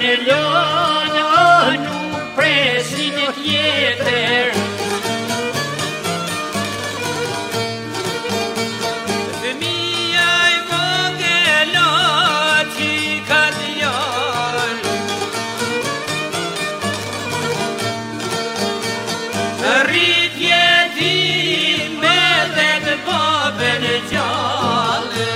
në lënë, nuk presin tjetër. Fëmija I vogël që ka djalë, rritje ti me dhe të babën gjallë.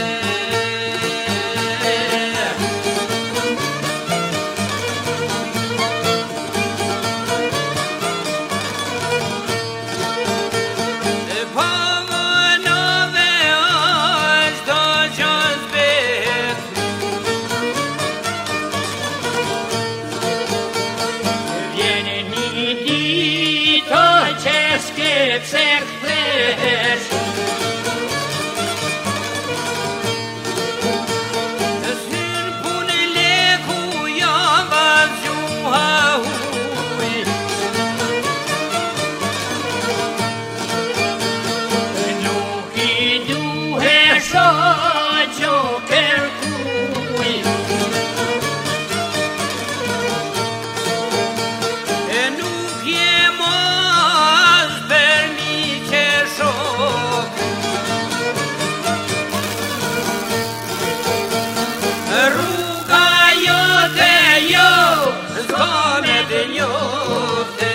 Se kthesh Syn punë leku jam vazhjuha huj, nuk I duhe shoqo kërkuj, nuk jem rruga jote jo s'ka me të njofte.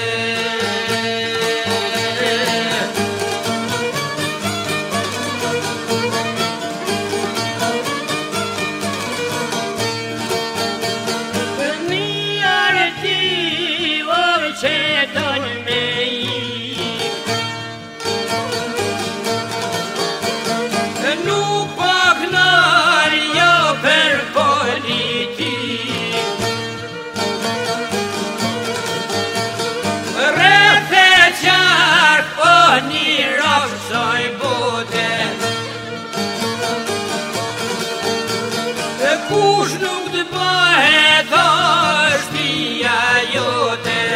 Fëmijër ti që don me ik, nuk po knar jo për politik, rreth e qark o një rafsoj bote, kush nuk të bëhet është shtëpia jote.